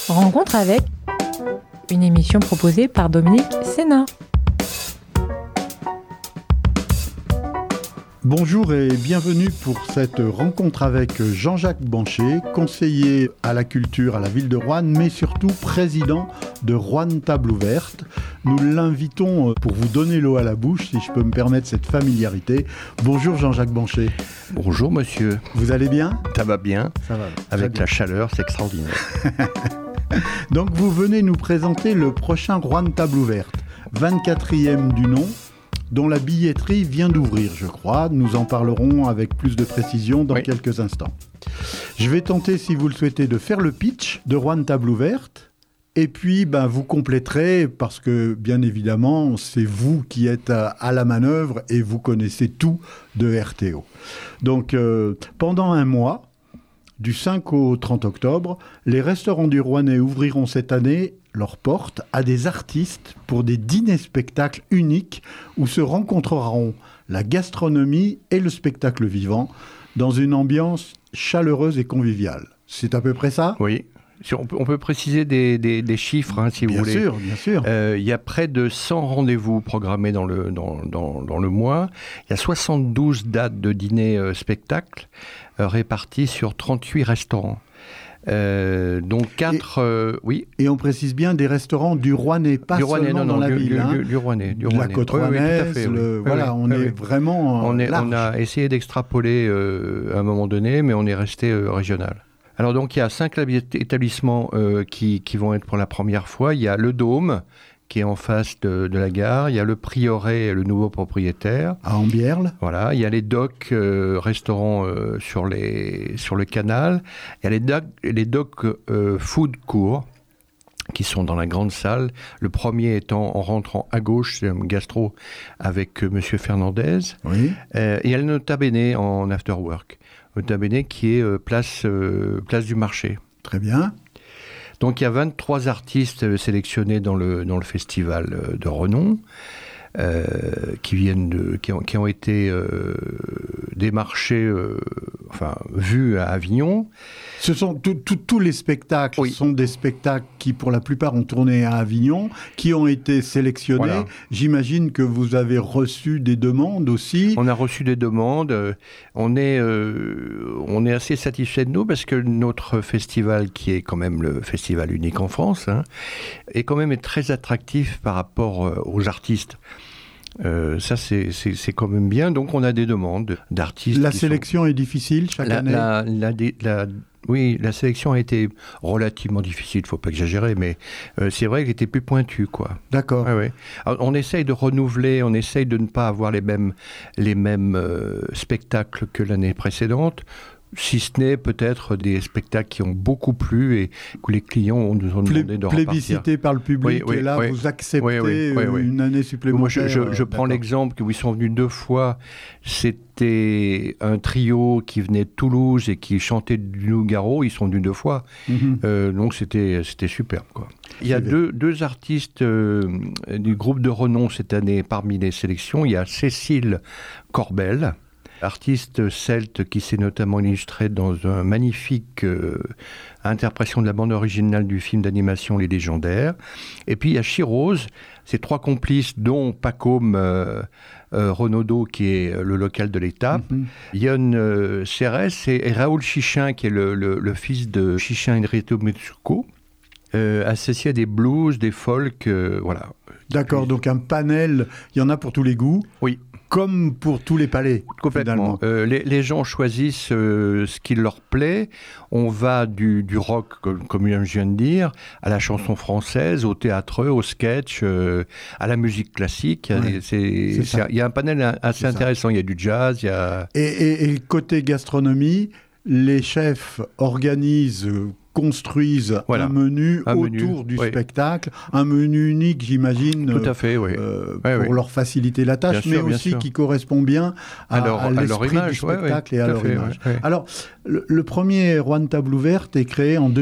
Rencontre avec, une émission proposée par Dominique Sénat. Bonjour et bienvenue pour cette rencontre avec Jean-Jacques Banchet, conseiller à la culture à la ville de Roanne, mais surtout président de Roanne Table Ouverte. Nous l'invitons pour vous donner l'eau à la bouche, si je peux me permettre cette familiarité. Bonjour Jean-Jacques Banchet. Bonjour monsieur. Vous allez bien ? Ça va bien. Ça va. Avec la chaleur, c'est extraordinaire. Donc vous venez nous présenter le prochain Roanne Table Ouverte, 24e du nom, dont la billetterie vient d'ouvrir, je crois. Nous en parlerons avec plus de précision dans quelques instants. Je vais tenter, si vous le souhaitez, de faire le pitch de Roanne Table Ouverte. Et puis, vous compléterez, parce que, bien évidemment, c'est vous qui êtes à la manœuvre et vous connaissez tout de RTO. Donc, pendant un mois, du 5 au 30 octobre, les restaurants du Rouennais ouvriront cette année leurs portes à des artistes pour des dîners-spectacles uniques où se rencontreront la gastronomie et le spectacle vivant dans une ambiance chaleureuse et conviviale. C'est à peu près ça ? Oui. On peut préciser des chiffres, si vous voulez. Bien sûr. Il y a près de 100 rendez-vous programmés dans le mois. Il y a 72 dates de dîner-spectacle réparties sur 38 restaurants. Donc 4, oui. Et on précise bien des restaurants du Rouennais, pas seulement dans la ville. Du Rouennais. La côte rouennaise, on est vraiment large. On a essayé d'extrapoler à un moment donné, mais on est resté régional. Alors donc il y a 5 établissements qui vont être pour la première fois. Il y a le Dôme, qui est en face de la gare. Il y a le Prieuré, le nouveau propriétaire. À Ambierle. Voilà. Il y a les docks, restaurants sur le canal. Il y a les docks food court, qui sont dans la grande salle. Le premier étant en rentrant à gauche, c'est un gastro avec Monsieur Fernandez. Oui. Et il y a le Nota Bene en after work. Nota Bene qui est place du marché. Très bien. Donc il y a 23 artistes sélectionnés dans le festival de renom qui ont été démarchés, vus à Avignon. Ce sont tous les spectacles sont des spectacles qui, pour la plupart, ont tourné à Avignon, qui ont été sélectionnés. Voilà. J'imagine que vous avez reçu des demandes aussi. On a reçu des demandes. On est assez satisfait de nous parce que notre festival, qui est quand même le festival unique en France, est quand même très attractif par rapport aux artistes. Ça, c'est quand même bien. Donc, on a des demandes d'artistes. La sélection est difficile chaque année. Oui, la sélection a été relativement difficile, il ne faut pas exagérer, mais c'est vrai qu'elle était plus pointue, quoi. D'accord. Ouais. Alors, on essaye de renouveler, on essaye de ne pas avoir les mêmes spectacles que l'année précédente, si ce n'est peut-être des spectacles qui ont beaucoup plu et que les clients nous ont demandé de repartir. Plébiscité par le public, et là, vous acceptez une année supplémentaire. Moi, je prends l'exemple où ils sont venus 2 fois. C'était un trio qui venait de Toulouse et qui chantait du Nougaro. Ils sont venus 2 fois. Donc, c'était superbe, quoi. Il y a deux artistes du groupe de renom cette année parmi les sélections. Il y a Cécile Corbel, artiste celte qui s'est notamment illustré dans une magnifique interprétation de la bande originale du film d'animation Les Légendaires. Et puis il y a Chirose, ses 3 complices, dont Pacôme Renaudot, qui est le local de l'étape, Yon Cérès et Raoul Chichin, qui est le fils de Chichin Enrico Metsuko, associé à des blues, des folk, voilà. D'accord, donc un panel, il y en a pour tous les goûts. Oui. Comme pour tous les palais, complètement. Les gens choisissent ce qui leur plaît. On va du rock, comme je viens de dire, à la chanson française, au théâtre, au sketch, à la musique classique. Il y a un panel assez intéressant. Il y a du jazz, il y a... Et côté gastronomie, les chefs organisent... construisent un menu autour du spectacle, un menu unique, j'imagine, tout à fait, pour leur faciliter la tâche, mais aussi qui correspond bien à l'esprit du spectacle et à leur image. Alors, le premier Roanne Table Ouverte est créé en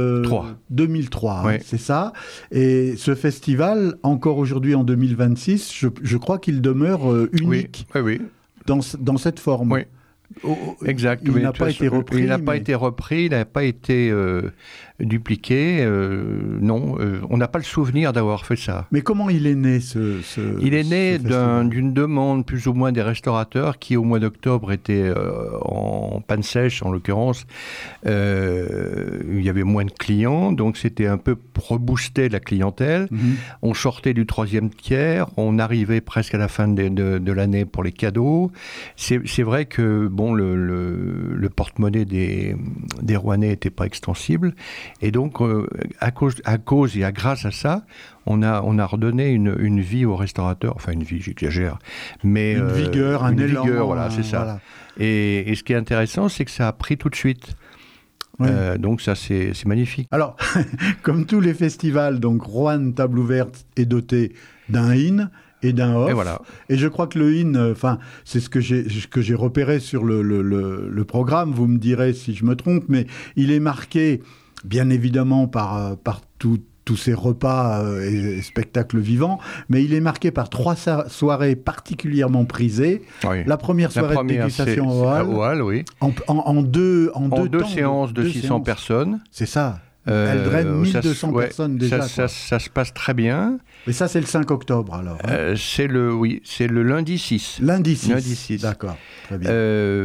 2003, c'est ça. Et ce festival, encore aujourd'hui en 2026, je crois qu'il demeure unique dans cette forme. Exact. Il n'a pas été repris. Il n'a pas été repris, il n'a pas été dupliqué. Non, on n'a pas le souvenir d'avoir fait ça. Mais comment il est né Il est né festival d'une demande plus ou moins des restaurateurs qui, au mois d'octobre, étaient en panne sèche, en l'occurrence. Il y avait moins de clients, donc c'était un peu rebooster la clientèle. On sortait du 3e tiers, on arrivait presque à la fin de l'année pour les cadeaux. C'est vrai que le porte-monnaie des Rouennais n'était pas extensible. Et donc, à cause et grâce à ça, on a redonné une vie aux restaurateurs. Enfin, une vie, j'exagère. Mais, une vigueur, un élan. Voilà, c'est ça. Voilà. Et ce qui est intéressant, c'est que ça a pris tout de suite. Oui. Donc ça, c'est magnifique. Alors, comme tous les festivals, donc Roanne Table Ouverte est doté d'un in et d'un off. Et voilà. Et je crois que le in, c'est ce que j'ai repéré sur le programme. Vous me direz si je me trompe, mais il est marqué, bien évidemment, par tous ces repas et spectacles vivants, mais il est marqué par 3 soirées particulièrement prisées. Oui. La première soirée de dégustation à Oal, oui. En deux séances de 600 personnes. C'est ça. Elle draine 1200 personnes déjà. Ça se passe très bien. Mais ça, c'est le 5 octobre, alors. C'est le lundi 6. Lundi 6. D'accord, très bien.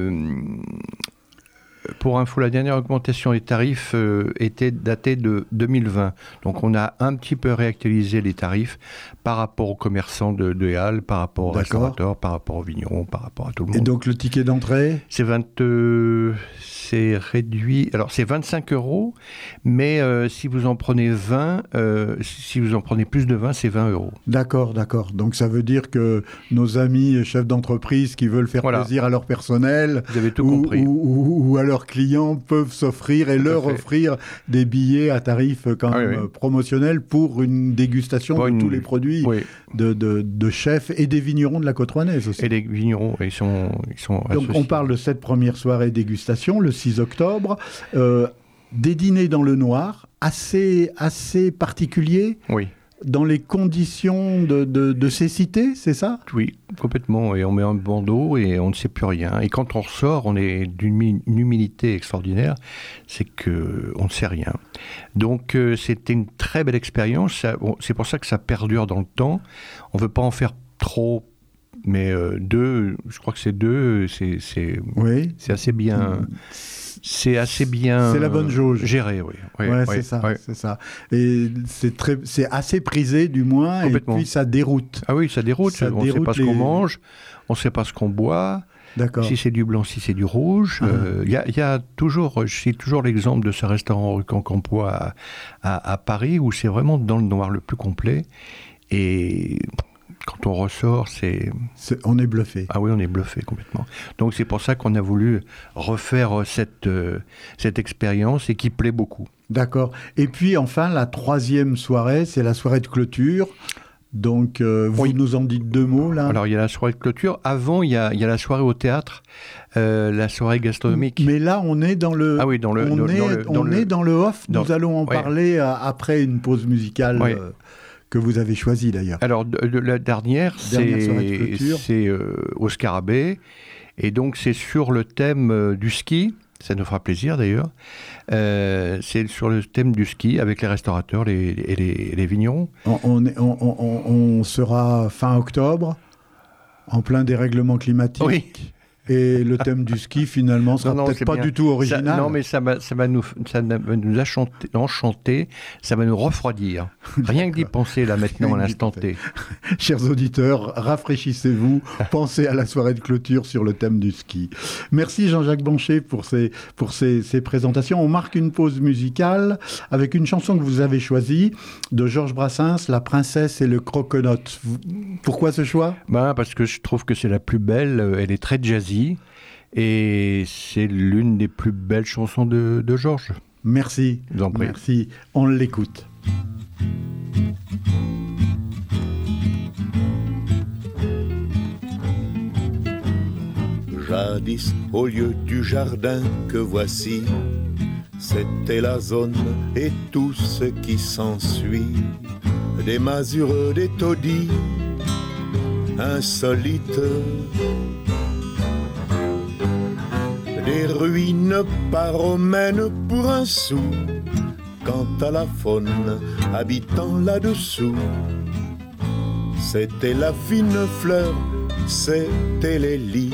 Pour info, la dernière augmentation des tarifs était datée de 2020. Donc on a un petit peu réactualisé les tarifs par rapport aux commerçants de Halles, par rapport aux restaurateurs, par rapport aux vignerons, par rapport à tout le monde. Et donc le ticket d'entrée ? C'est réduit. Alors c'est 25 €, mais si vous en prenez 20, si vous en prenez plus de 20, c'est 20 €. D'accord. Donc ça veut dire que nos amis chefs d'entreprise qui veulent faire plaisir à leur personnel, vous avez tout compris, ou à leurs clients peuvent s'offrir et leur offrir des billets à tarif quand même promotionnel pour une dégustation de tous les produits de chefs et des vignerons de la côte rouennaise aussi. Et les vignerons, ils sont donc associés. on parle de cette première soirée dégustation, le 6 octobre. Des dîners dans le noir, assez particuliers. Oui. Dans les conditions de cécité, c'est ça ? Oui, complètement. Et on met un bandeau et on ne sait plus rien. Et quand on ressort, on est d'une humilité extraordinaire. C'est qu'on ne sait rien. Donc, c'était une très belle expérience. C'est pour ça que ça perdure dans le temps. On ne veut pas en faire trop. Mais 2, je crois que c'est 2, c'est assez bien... C'est assez bien c'est la bonne jauge. Géré, oui. C'est ça. Et c'est assez prisé, du moins, et puis ça déroute. Ah oui, ça déroute. On ne sait pas ce qu'on mange, on ne sait pas ce qu'on boit. D'accord. Si c'est du blanc, si c'est du rouge. Il y a toujours, je cite toujours l'exemple de ce restaurant rue Quincampoix à Paris, où c'est vraiment dans le noir le plus complet. Et... quand on ressort, on est bluffé. Ah oui, on est bluffé complètement. Donc c'est pour ça qu'on a voulu refaire cette expérience et qui plaît beaucoup. D'accord. Et puis enfin, la 3e soirée, c'est la soirée de clôture. Donc vous nous en dites 2 mots là. Alors il y a la soirée de clôture. Avant, il y a la soirée au théâtre, la soirée gastronomique. Mais là, on est dans le. Ah oui, dans le off. Nous allons en parler après une pause musicale. Que vous avez choisi d'ailleurs. Alors, la dernière c'est au Scarabée, et donc c'est sur le thème du ski, ça nous fera plaisir d'ailleurs, c'est sur le thème du ski avec les restaurateurs et les vignerons. On sera fin octobre, en plein dérèglement climatique. Oui. Et le thème du ski, finalement, sera peut-être pas du tout original. Non, mais ça va nous enchanter, ça va nous refroidir. Rien que d'y penser, là, maintenant, à l'instant T. Chers auditeurs, rafraîchissez-vous, pensez à la soirée de clôture sur le thème du ski. Merci Jean-Jacques Banchet pour ces présentations. On marque une pause musicale avec une chanson que vous avez choisie, de Georges Brassens, La Princesse et le Croconote. Pourquoi ce choix ? Parce que je trouve que c'est la plus belle, elle est très jazzy. Et c'est l'une des plus belles chansons de Georges. Merci. Je vous en prie. Merci. On l'écoute. Jadis, au lieu du jardin que voici, c'était la zone et tout ce qui s'ensuit. Des masures, des taudis, insolites. des ruines pas romaines pour un sou. Quant à la faune habitant là-dessous, c'était la fine fleur, c'était l'élite.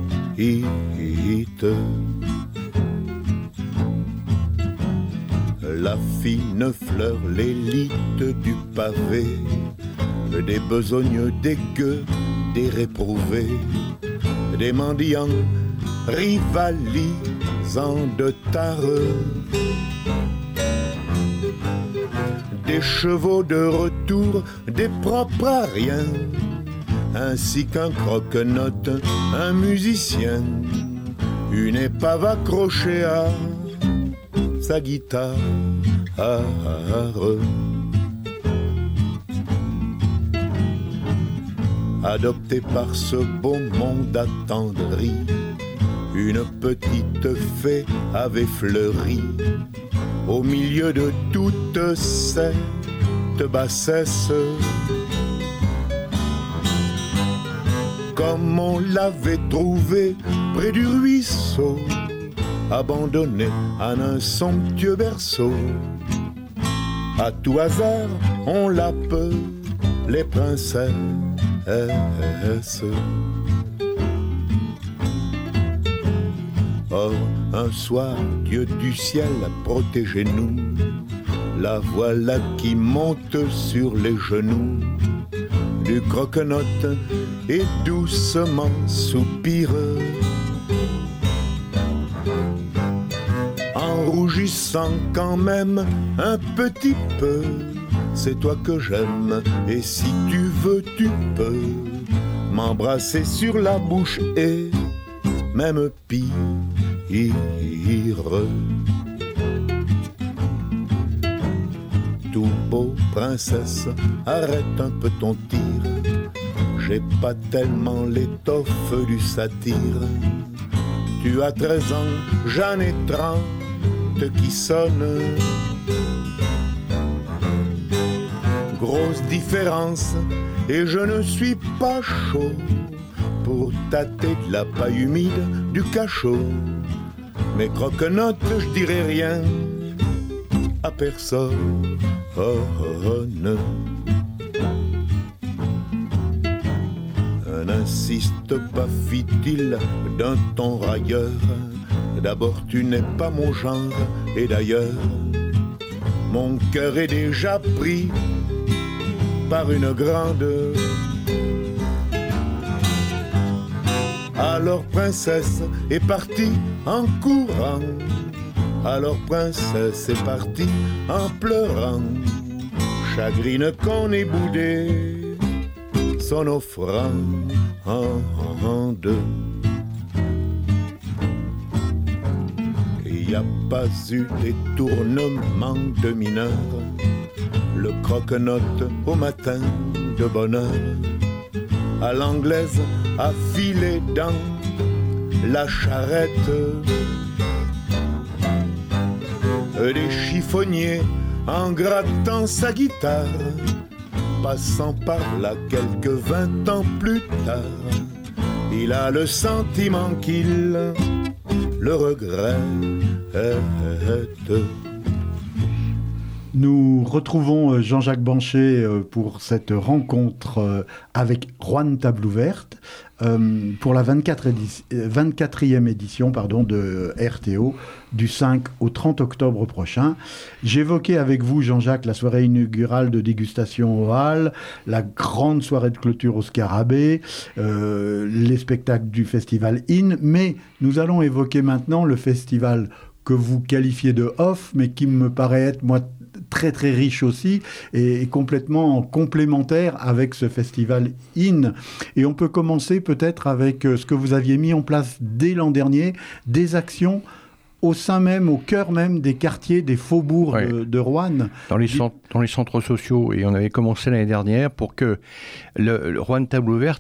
La fine fleur, l'élite du pavé, des besognes, des gueux, des réprouvés, des mendiants rivalisant de tareux, des chevaux de retour, des propres à rien, ainsi qu'un croque-note, un musicien, une épave accrochée à sa guitare. Adopté par ce beau monde attendri, une petite fée avait fleuri au milieu de toute cette bassesse. Comme on l'avait trouvée près du ruisseau, abandonnée à un somptueux berceau. À tout hasard, on l'appelait princesse. Or, un soir, Dieu du ciel, protégez-nous. La voilà qui monte sur les genoux du croque-note et doucement soupire. En rougissant quand même un petit peu, c'est toi que j'aime, et si tu veux, tu peux m'embrasser sur la bouche et même pire. Tout beau, princesse, arrête un peu ton tir. J'ai pas tellement l'étoffe du satyre. Tu as 13 ans, j'en ai 30 qui sonnent. Grosse différence, et je ne suis pas chaud pour tâter de la paille humide du cachot. Mais croque-note, je dirai rien à personne. N'insiste pas, fit-il d'un ton railleur. D'abord, tu n'es pas mon genre, et d'ailleurs, mon cœur est déjà pris par une grande. Alors princesse est partie en courant. Alors princesse est partie en pleurant. Chagrine qu'on ait boudé son offrande. Il n'y a pas eu détournement de mineur. Le croque-note au matin de bonne heure, à l'anglaise a filé dans la charrette. Des chiffonniers en grattant sa guitare, passant par là quelques 20 ans plus tard, il a le sentiment qu'il le regrette. Nous retrouvons Jean-Jacques Bancher pour cette rencontre avec Juan Table Ouverte pour la 24e édition de RTO du 5 au 30 octobre prochain. J'évoquais avec vous, Jean-Jacques, la soirée inaugurale de dégustation au Hall, la grande soirée de clôture au Scarabée, les spectacles du festival IN, mais nous allons évoquer maintenant le festival que vous qualifiez de off, mais qui me paraît être, moi, très très riche aussi et complètement complémentaire avec ce festival IN. Et on peut commencer peut-être avec ce que vous aviez mis en place dès l'an dernier, des actions au sein même, au cœur même des quartiers, des faubourgs de Roanne. Dans les centres sociaux. Et on avait commencé l'année dernière pour que le Roanne Table Ouverte,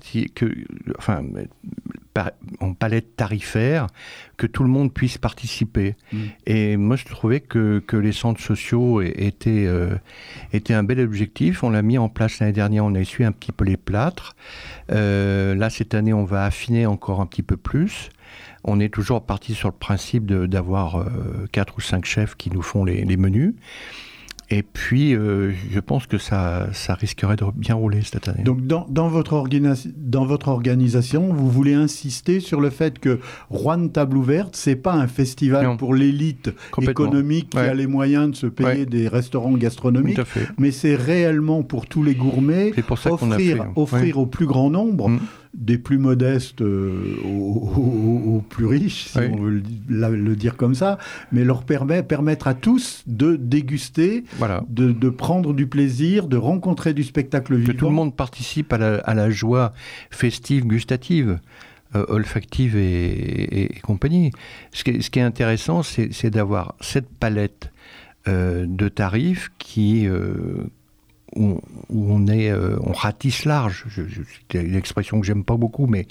en palette tarifaire, que tout le monde puisse participer. Et moi, je trouvais que les centres sociaux étaient un bel objectif. On l'a mis en place l'année dernière, on a essuyé un petit peu les plâtres. Là, cette année, on va affiner encore un petit peu plus. on est toujours parti sur le principe d'avoir 4 ou 5 chefs qui nous font les menus. Et puis, je pense que ça risquerait de bien rouler cette année. Donc, dans votre organisation, vous voulez insister sur le fait que Rouen Table Ouverte, c'est pas un festival pour l'élite économique qui a les moyens de se payer des restaurants gastronomiques, mais c'est réellement pour tous les gourmets, offrir au plus grand nombre, des plus modestes aux plus riches, si on veut le dire comme ça, mais leur permettre à tous de déguster, de prendre du plaisir, de rencontrer du spectacle vivant. Que tout le monde participe à la joie festive, gustative, olfactive et compagnie. Ce qui est intéressant, c'est d'avoir cette palette de tarifs qui... où on ratisse large. C'est une expression que j'aime pas beaucoup, mais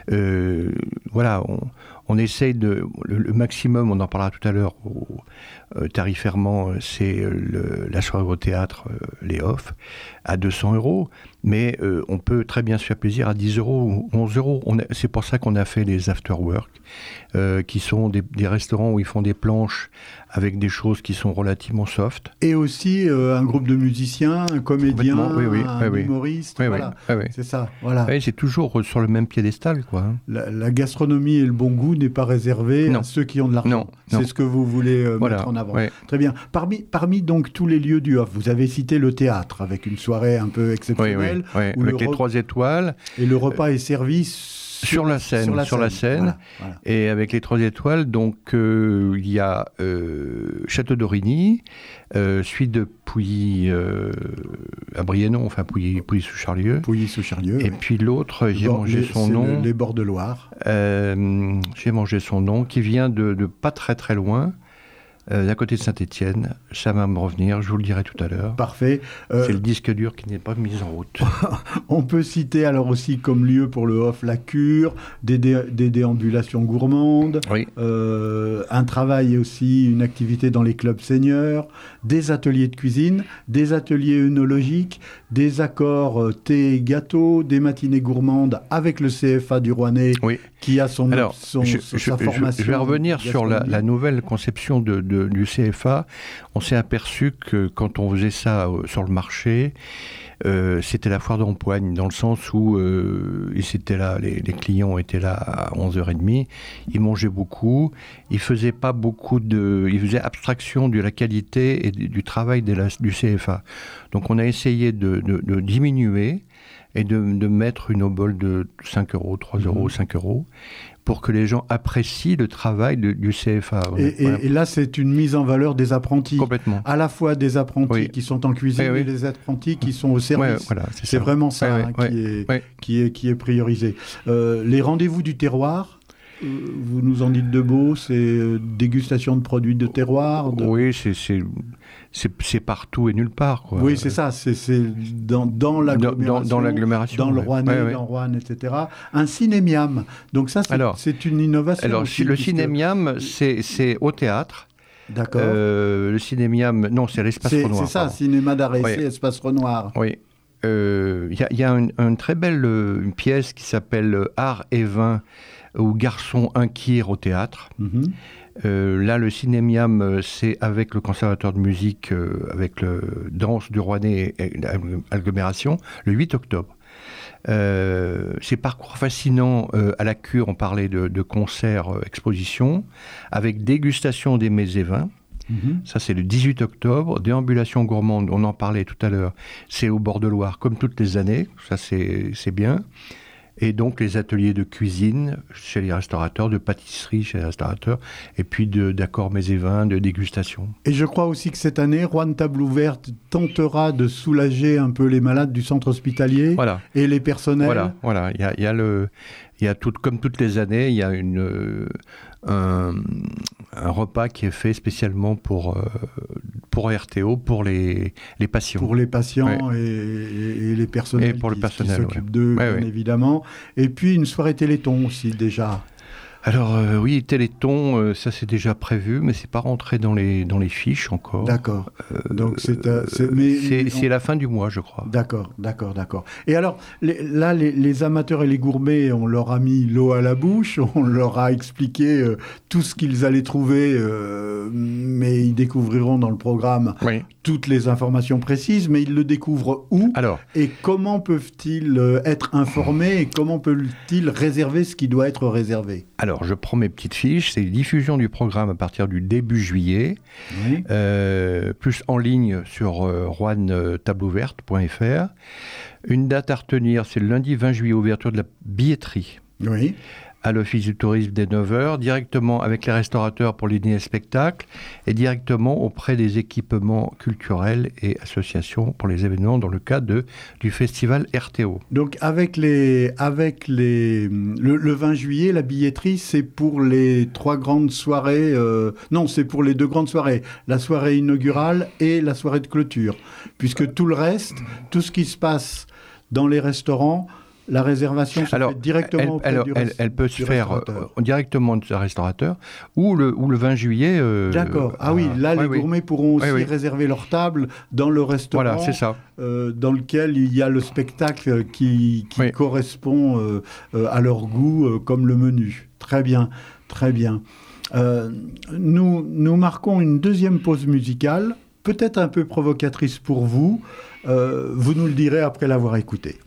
voilà, on essaye le maximum, on en parlera tout à l'heure, tarifairement, c'est la soirée au théâtre, les off, à 200 €, mais on peut très bien se faire plaisir à 10 € ou 11 €. C'est pour ça qu'on a fait les after-work, qui sont des restaurants où ils font des planches avec des choses qui sont relativement soft. Et aussi un groupe de musiciens, un comédien, un humoriste, c'est ça. Voilà. Oui, c'est toujours sur le même piédestal, quoi. La gastronomie et le bon goût n'est pas réservé à ceux qui ont de l'argent. C'est ce que vous voulez mettre en avant. Très bien. Parmi donc tous les lieux du off, vous avez cité le théâtre, avec une soirée un peu exceptionnelle. Avec les 3 étoiles. Et le repas est servi sur la scène. Voilà. Et avec les 3 étoiles, donc il y a Château d'Origny, suite de Pouilly à Briennon, enfin Pouilly-sous-Charlieu. Pouilly-sous-Charlieu. Et puis l'autre, j'ai mangé son nom. Les bords de Loire. J'ai mangé son nom, qui vient de pas très très loin. D'à côté de Saint-Étienne, ça va me revenir, je vous le dirai tout à l'heure. Parfait. C'est le disque dur qui n'est pas mis en route. On peut citer alors aussi comme lieu pour le off la cure, des déambulations gourmandes, un travail aussi, une activité dans les clubs seniors, des ateliers de cuisine, des ateliers œnologiques, des accords thé et gâteau, des matinées gourmandes avec le CFA du Rouennais qui a sa formation. Je vais revenir sur la nouvelle conception du CFA. On s'est aperçu que quand on faisait ça sur le marché, c'était la foire d'empoigne, dans le sens où c'était là, les clients étaient là à 11h30, ils mangeaient beaucoup, ils faisaient pas beaucoup ils faisaient abstraction de la qualité et du travail du CFA. Donc on a essayé de diminuer et de mettre une obole de 5 €, 3 €, 5 €, pour que les gens apprécient le travail du CFA. Et là, c'est une mise en valeur des apprentis. Complètement. À la fois des apprentis qui sont en cuisine et des apprentis qui sont au service. C'est vraiment ça qui est priorisé. Les rendez-vous du terroir, vous nous en dites 2 mots, c'est dégustation de produits de terroir. Oui, c'est partout et nulle part, quoi. Oui, c'est ça. C'est dans l'agglomération. Dans l'agglomération. Dans le Rouennais, dans Rouen, etc. Un cinémiam. Donc ça, c'est une innovation. Alors, le cinémiam, c'est au théâtre. D'accord. Le cinémiam, non, c'est à l'Espace Renoir. C'est ça, cinéma d'arrêt, c'est Espace Renoir. Oui. Il y a une très belle une pièce qui s'appelle Art et vin, ou Garçon inquiet au théâtre. Là, le cinémiam, c'est avec le conservatoire de musique, avec le Danse du Rouennais et l'agglomération, le 8 octobre. Ces parcours fascinants à la cure, on parlait de concerts, expositions, avec dégustation des mets et vins. Ça, c'est le 18 octobre. Déambulation gourmande, on en parlait tout à l'heure, c'est au bord de Loire, comme toutes les années. Ça, c'est bien. Et donc, les ateliers de cuisine chez les restaurateurs, de pâtisserie chez les restaurateurs, et puis d'accords mets et vins, de dégustation. Et je crois aussi que cette année, Rouen Table Ouverte tentera de soulager un peu les malades du centre hospitalier et les personnels. Voilà. Il y a comme toutes les années, il y a un repas qui est fait spécialement pour RTO, pour les patients. Pour les patients et les personnels qui s'occupent d'eux, bien évidemment. Et puis une soirée Téléthon aussi, déjà. Alors oui, Téléthon, ça c'est déjà prévu, mais c'est pas rentré dans les fiches encore. D'accord. Donc c'est la fin du mois, je crois. D'accord. Et alors, les amateurs et les gourmets, on leur a mis l'eau à la bouche, on leur a expliqué tout ce qu'ils allaient trouver, mais ils découvriront dans le programme toutes les informations précises, mais ils le découvrent où ? Alors, et comment peuvent-ils être informés et comment peuvent-ils réserver ce qui doit être réservé ? Alors, je prends mes petites fiches. C'est diffusion du programme à partir du début juillet, plus en ligne sur roannetableouverte.fr. Une date à retenir, c'est le lundi 20 juillet, ouverture de la billetterie. Oui. À l'Office du tourisme dès 9h, directement avec les restaurateurs pour les dîners et spectacles, et directement auprès des équipements culturels et associations pour les événements dans le cadre du festival RTO. Donc le 20 juillet, la billetterie, c'est pour les 3 grandes soirées, non, c'est pour les 2 grandes soirées, la soirée inaugurale et la soirée de clôture, puisque tout le reste, tout ce qui se passe dans les restaurants, la réservation se fait directement auprès du restaurateur. Elle peut se faire directement du restaurateur ou le 20 juillet. D'accord. Les gourmets pourront aussi réserver leur table dans le restaurant. Voilà, c'est ça. Dans lequel il y a le spectacle qui correspond à leur goût, comme le menu. Très bien, très bien. Nous marquons une deuxième pause musicale, peut-être un peu provocatrice pour vous. Vous nous le direz après l'avoir écoutée.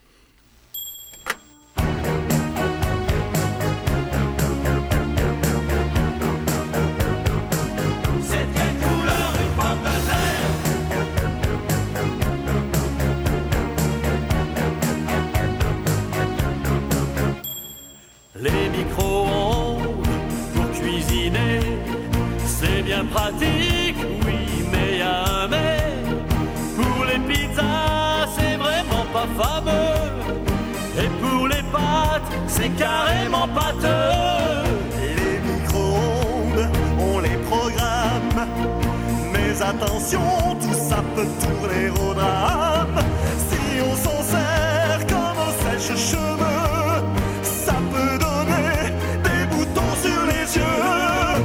Pratique, oui, mais y a un mais. Pour les pizzas, c'est vraiment pas fameux. Et pour les pâtes, c'est carrément pâteux. Les micro-ondes, on les programme. Mais attention, tout ça peut tourner au drame. Si on s'en sert comme au sèche-cheveux, ça peut donner des boutons sur les yeux.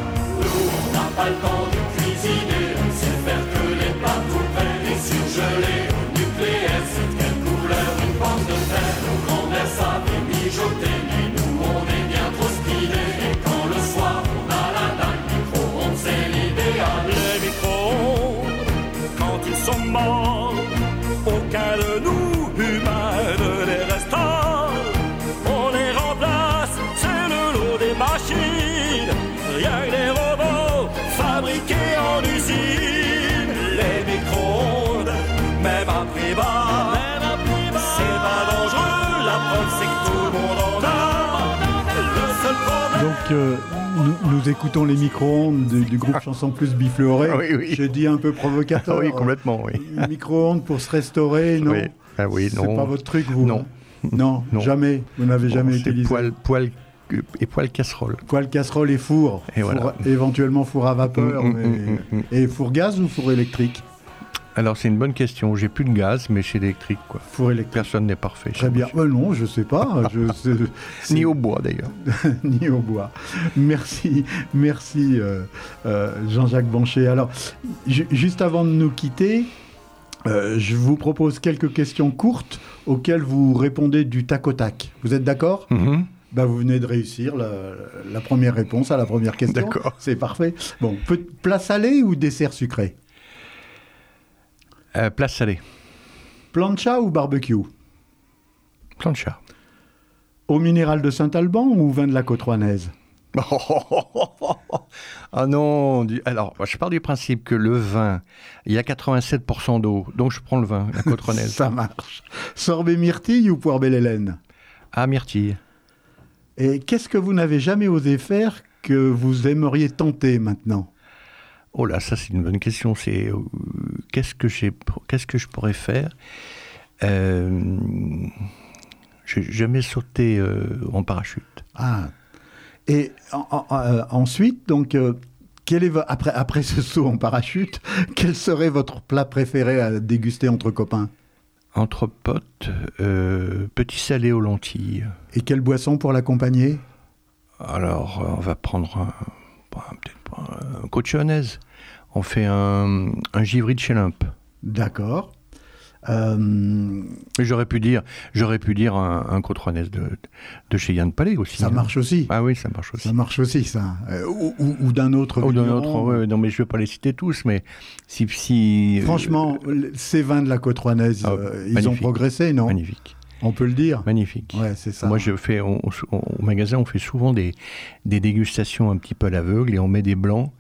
Pas le temps de cuisiner, on sait faire que les pâtes tout près, les surgelés au nucléaire. C'est quelle couleur une pomme de terre, nos grands-mères savaient mijoter, mais nous on est bien trop speedés. Et quand le soir on a la dalle, micro-ondes c'est l'idéal. Les micro-ondes, quand ils sont morts, aucun de nous humains ne les restaure. On les remplace, c'est le lot des machines, rien que des robots fabriqués en usine. Les micro-ondes, même à prix bas, c'est pas dangereux, la preuve c'est que tout le monde en a. Le seul problème... Donc nous écoutons les micro-ondes du groupe Chanson Plus Bifleoré. Oui. J'ai dit un peu provocateur. Oui, complètement, oui. Micro-ondes pour se restaurer, non? Oui, non. C'est pas votre truc, vous? Non. Non, jamais. Vous n'avez jamais utilisé. Poêle casserole. Poêle casserole et four. Et voilà. Éventuellement four à vapeur. Et four gaz ou four électrique? Alors c'est une bonne question. J'ai plus de gaz, mais j'ai l'électrique, quoi. Four électrique. Personne n'est parfait. Très bien. Non, je sais pas. Ni au bois d'ailleurs. Ni au bois. Merci, Jean-Jacques Banchet. Alors, juste avant de nous quitter, je vous propose quelques questions courtes auxquelles vous répondez du tac au tac. Vous êtes d'accord? Vous venez de réussir la première réponse à la première question. D'accord. C'est parfait. Bon, plat salé ou dessert sucré? Plat salé. Plancha ou barbecue? Plancha. Eau minérale de Saint-Alban ou vin de la Côte-Rouennaise? Ah non. Alors, je pars du principe que le vin, il y a 87% d'eau, donc je prends le vin, la Côte-Rouennaise. Ça marche. Sorbet myrtille ou poire belle Hélène? Ah, myrtille. Et qu'est-ce que vous n'avez jamais osé faire que vous aimeriez tenter maintenant? Oh là, ça c'est une bonne question. C'est qu'est-ce que je pourrais faire? J'ai jamais sauté en parachute. Ah. Et ensuite, donc, quel est après ce saut en parachute, quel serait votre plat préféré à déguster entre copains? Entre potes, petit salé aux lentilles. Et quelle boisson pour l'accompagner? Alors, on va prendre un cochonnaise. On fait un givry de chez Limp. D'accord. J'aurais pu dire un cochonnaise de chez Yann Palais aussi. Ça marche aussi. Ah oui, ça marche aussi. Ça marche aussi, ça. Ou d'un autre. Ou d'un autre, non mais je ne vais pas les citer tous, mais si... Franchement, ces vins de la Côte-Rouennaise, ils ont progressé, non ? Magnifique. On peut le dire. Magnifique. Ouais, c'est ça. Moi, au magasin, on fait souvent des dégustations un petit peu à l'aveugle et on met des blancs.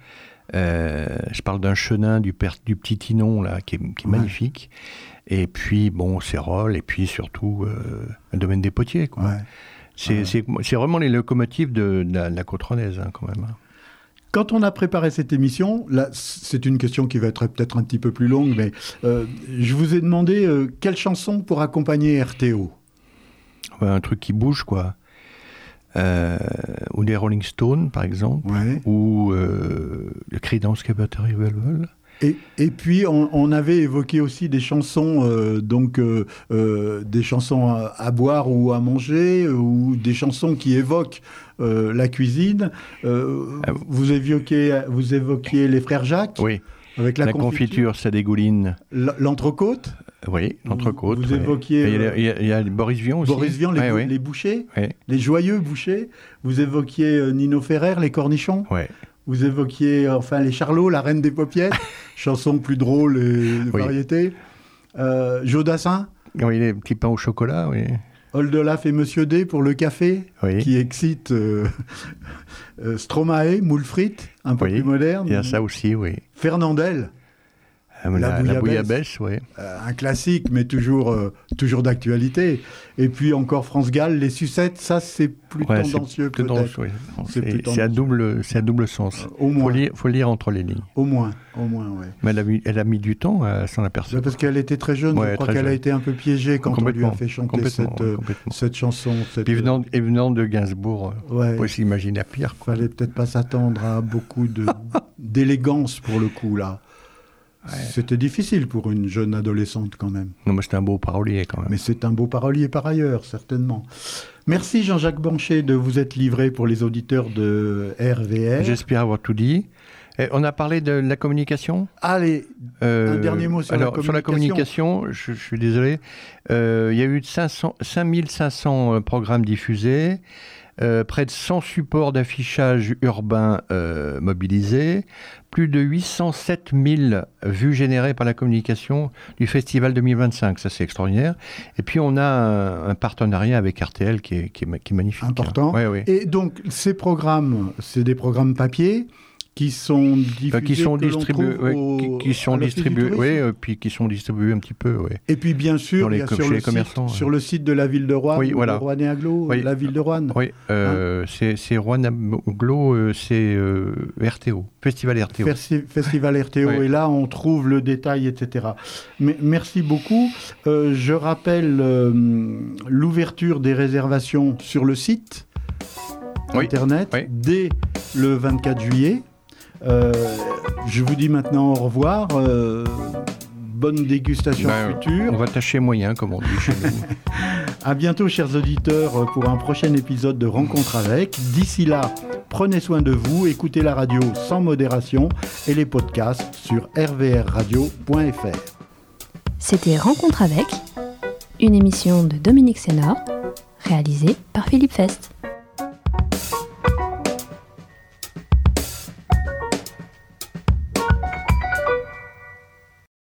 Je parle d'un chenin du petit Tinon, là, qui est magnifique. Et puis, bon, Cérol, et puis surtout, le domaine des potiers, quoi. Ouais. C'est vraiment les locomotives de la Côte-Rouennaise, quand même. Quand on a préparé cette émission, là, c'est une question qui va être peut-être un petit peu plus longue, mais je vous ai demandé quelle chanson pour accompagner RTO ? Un truc qui bouge, quoi. Ou les Rolling Stones, par exemple, ou le Creedence Clearwater Revival. Et puis, on avait évoqué aussi des chansons, des chansons à boire ou à manger, ou des chansons qui évoquent la cuisine. Vous évoquiez les frères Jacques. Oui. Avec la confiture, ça dégouline. L'entrecôte. Oui, l'entrecôte. Vous évoquiez... Il y a Boris Vian aussi. Boris Vian, les bouchers, les joyeux bouchers. Vous évoquiez Nino Ferrer, les cornichons. Oui. Vous évoquiez les Charlots, la reine des paupiètes, chanson plus drôle et de variété. Jodassin. Oui, les petits pains au chocolat, oui. Oldelaf et Monsieur D pour le café, qui excite Stromae, moule frites, un peu plus moderne. Il y a ça aussi, oui. Fernandel. La bouillabaisse, oui. Un classique, mais toujours d'actualité. Et puis encore France Gall, les sucettes, ça c'est plus tendancieux peut-être. C'est à double sens. Au moins. Faut lire entre les lignes. Au moins, oui. Mais elle a mis du temps à s'en apercevoir. Parce qu'elle était très jeune, je crois qu'elle a été un peu piégée quand on lui a fait chanter cette chanson. Puis venant de Gainsbourg, on peut s'imaginer pire. Il fallait peut-être pas s'attendre à beaucoup d'élégance pour le coup, là. Ouais. C'était difficile pour une jeune adolescente quand même. Non, mais c'est un beau parolier quand même. Mais c'est un beau parolier par ailleurs, certainement. Merci Jean-Jacques Banchet de vous être livré pour les auditeurs de RVR. J'espère avoir tout dit. On a parlé de la communication. Allez, un dernier mot sur la communication. Sur la communication, je suis désolé. Il y a eu 5500 programmes diffusés. Près de 100 supports d'affichage urbain mobilisés, plus de 807 000 vues générées par la communication du Festival 2025, ça c'est extraordinaire. Et puis on a un partenariat avec RTL qui est magnifique. Important. Oui. Et donc ces programmes, c'est des programmes papier qui sont diffusés, qui sont distribués, puis qui sont distribués un petit peu, Et puis bien sûr, sur le site de la ville de Roanne, de Roanne et Aglo, la ville de Roanne. Oui, c'est Roanne Aglo, c'est RTO, Festival RTO. Festival RTO, et là on trouve le détail, etc. Mais merci beaucoup. Je rappelle l'ouverture des réservations sur le site internet dès le 24 juillet. Je vous dis maintenant au revoir. Bonne dégustation future. On va tâcher moyen, comme on dit chez nous. À bientôt, chers auditeurs, pour un prochain épisode de Rencontre avec. D'ici là, prenez soin de vous, écoutez la radio sans modération et les podcasts sur rvrradio.fr. C'était Rencontre avec, une émission de Dominique Sénard, réalisée par Philippe Fest.